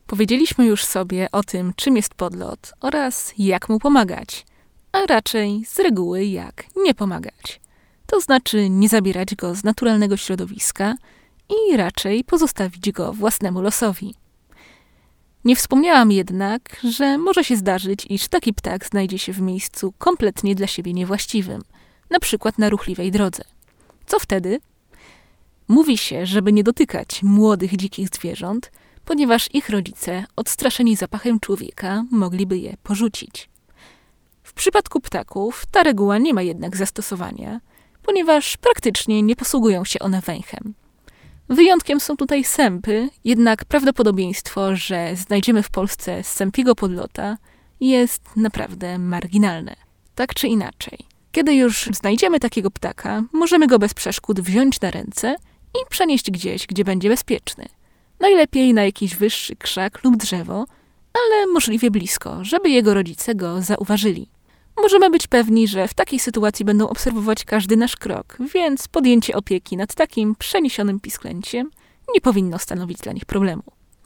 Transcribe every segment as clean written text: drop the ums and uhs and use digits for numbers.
Powiedzieliśmy już sobie o tym, czym jest podlot oraz jak mu pomagać, a raczej z reguły jak nie pomagać. To znaczy nie zabierać go z naturalnego środowiska i raczej pozostawić go własnemu losowi. Nie wspomniałam jednak, że może się zdarzyć, iż taki ptak znajdzie się w miejscu kompletnie dla siebie niewłaściwym, na przykład na ruchliwej drodze. Co wtedy? Mówi się, żeby nie dotykać młodych dzikich zwierząt, ponieważ ich rodzice, odstraszeni zapachem człowieka, mogliby je porzucić. W przypadku ptaków ta reguła nie ma jednak zastosowania, ponieważ praktycznie nie posługują się one węchem. Wyjątkiem są tutaj sępy, jednak prawdopodobieństwo, że znajdziemy w Polsce sępiego podlota jest naprawdę marginalne. Tak czy inaczej, kiedy już znajdziemy takiego ptaka, możemy go bez przeszkód wziąć na ręce i przenieść gdzieś, gdzie będzie bezpieczny. Najlepiej na jakiś wyższy krzak lub drzewo, ale możliwie blisko, żeby jego rodzice go zauważyli. Możemy być pewni, że w takiej sytuacji będą obserwować każdy nasz krok, więc podjęcie opieki nad takim przeniesionym pisklęciem nie powinno stanowić dla nich problemu.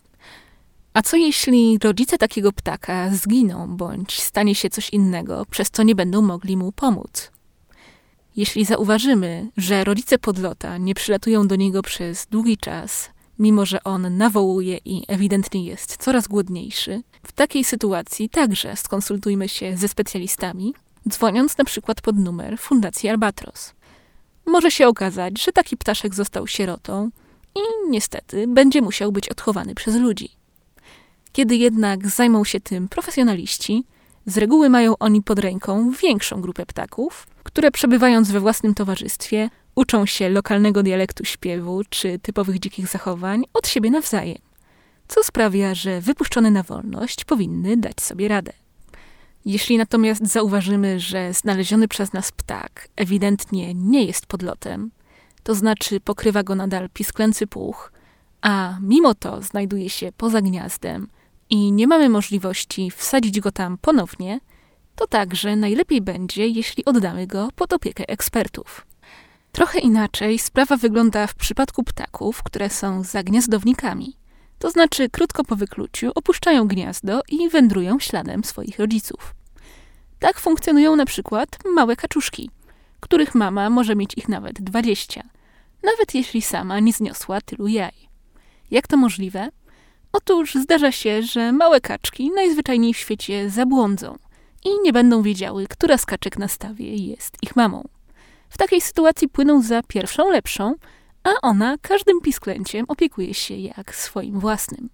A co jeśli rodzice takiego ptaka zginą, bądź stanie się coś innego, przez co nie będą mogli mu pomóc? Jeśli zauważymy, że rodzice podlota nie przylatują do niego przez długi czas, mimo że on nawołuje i ewidentnie jest coraz głodniejszy, w takiej sytuacji także skonsultujmy się ze specjalistami, dzwoniąc na przykład pod numer Fundacji Albatros. Może się okazać, że taki ptaszek został sierotą i niestety będzie musiał być odchowany przez ludzi. Kiedy jednak zajmą się tym profesjonaliści, z reguły mają oni pod ręką większą grupę ptaków, które przebywając we własnym towarzystwie uczą się lokalnego dialektu śpiewu czy typowych dzikich zachowań od siebie nawzajem, co sprawia, że wypuszczone na wolność powinny dać sobie radę. Jeśli natomiast zauważymy, że znaleziony przez nas ptak ewidentnie nie jest podlotem, to znaczy pokrywa go nadal pisklęcy puch, a mimo to znajduje się poza gniazdem i nie mamy możliwości wsadzić go tam ponownie, to także najlepiej będzie, jeśli oddamy go pod opiekę ekspertów. Trochę inaczej sprawa wygląda w przypadku ptaków, które są zagniazdownikami. To znaczy krótko po wykluciu opuszczają gniazdo i wędrują śladem swoich rodziców. Tak funkcjonują na przykład małe kaczuszki, których mama może mieć ich nawet 20, nawet jeśli sama nie zniosła tylu jaj. Jak to możliwe? Otóż zdarza się, że małe kaczki najzwyczajniej w świecie zabłądzą i nie będą wiedziały, która z kaczek na stawie jest ich mamą. W takiej sytuacji płyną za pierwszą lepszą, a ona każdym pisklęciem opiekuje się jak swoim własnym.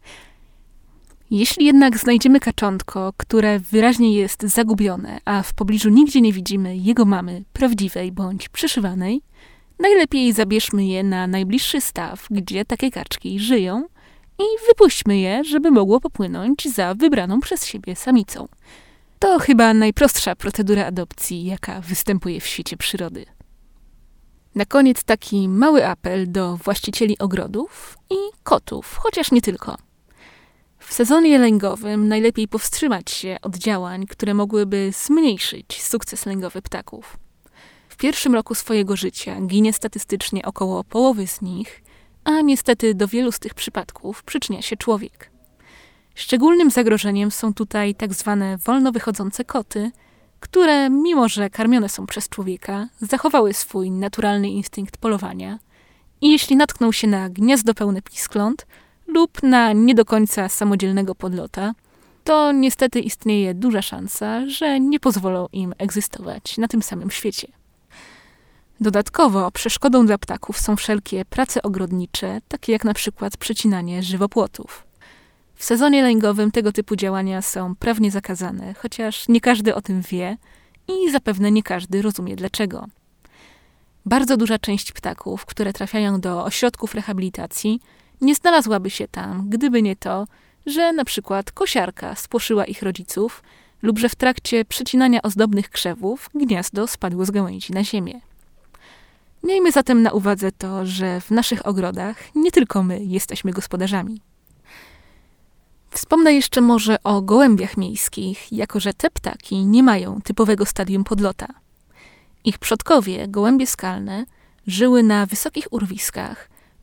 Jeśli jednak znajdziemy kaczątko, które wyraźnie jest zagubione, a w pobliżu nigdzie nie widzimy jego mamy prawdziwej bądź przyszywanej, najlepiej zabierzmy je na najbliższy staw, gdzie takie kaczki żyją i wypuśćmy je, żeby mogło popłynąć za wybraną przez siebie samicą. To chyba najprostsza procedura adopcji, jaka występuje w świecie przyrody. Na koniec taki mały apel do właścicieli ogrodów i kotów, chociaż nie tylko. W sezonie lęgowym najlepiej powstrzymać się od działań, które mogłyby zmniejszyć sukces lęgowy ptaków. W pierwszym roku swojego życia ginie statystycznie około połowy z nich, a niestety do wielu z tych przypadków przyczynia się człowiek. Szczególnym zagrożeniem są tutaj tak zwane wolno wychodzące koty, które, mimo że karmione są przez człowieka, zachowały swój naturalny instynkt polowania i jeśli natkną się na gniazdo pełne piskląt lub na nie do końca samodzielnego podlota, to niestety istnieje duża szansa, że nie pozwolą im egzystować na tym samym świecie. Dodatkowo przeszkodą dla ptaków są wszelkie prace ogrodnicze, takie jak na przykład przecinanie żywopłotów. W sezonie lęgowym tego typu działania są prawnie zakazane, chociaż nie każdy o tym wie i zapewne nie każdy rozumie dlaczego. Bardzo duża część ptaków, które trafiają do ośrodków rehabilitacji, nie znalazłaby się tam, gdyby nie to, że na przykład kosiarka spłoszyła ich rodziców lub że w trakcie przecinania ozdobnych krzewów gniazdo spadło z gałęzi na ziemię. Miejmy zatem na uwadze to, że w naszych ogrodach nie tylko my jesteśmy gospodarzami. Wspomnę jeszcze może o gołębiach miejskich, jako że te ptaki nie mają typowego stadium podlota. Ich przodkowie, gołębie skalne, żyły na wysokich urwiskach,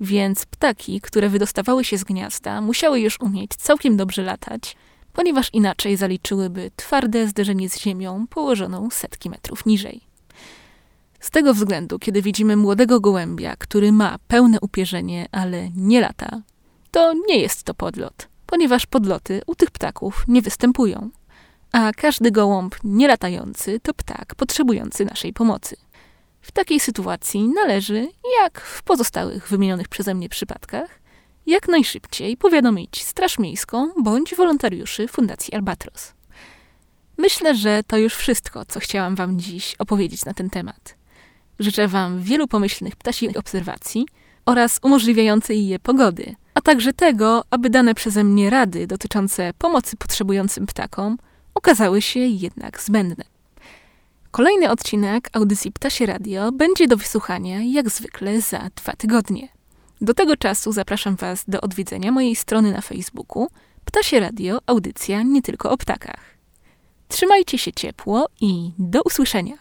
Więc ptaki, które wydostawały się z gniazda, musiały już umieć całkiem dobrze latać, ponieważ inaczej zaliczyłyby twarde zderzenie z ziemią położoną setki metrów niżej. Z tego względu, kiedy widzimy młodego gołębia, który ma pełne upierzenie, ale nie lata, to nie jest to podlot, ponieważ podloty u tych ptaków nie występują. A każdy gołąb nielatający to ptak potrzebujący naszej pomocy. W takiej sytuacji należy, jak w pozostałych wymienionych przeze mnie przypadkach, jak najszybciej powiadomić Straż Miejską bądź wolontariuszy Fundacji Albatros. Myślę, że to już wszystko, co chciałam Wam dziś opowiedzieć na ten temat. Życzę Wam wielu pomyślnych ptasich obserwacji oraz umożliwiającej je pogody, a także tego, aby dane przeze mnie rady dotyczące pomocy potrzebującym ptakom okazały się jednak zbędne. Kolejny odcinek audycji Ptasie Radio będzie do wysłuchania jak zwykle za 2 tygodnie. Do tego czasu zapraszam Was do odwiedzenia mojej strony na Facebooku Ptasie Radio, audycja nie tylko o ptakach. Trzymajcie się ciepło i do usłyszenia.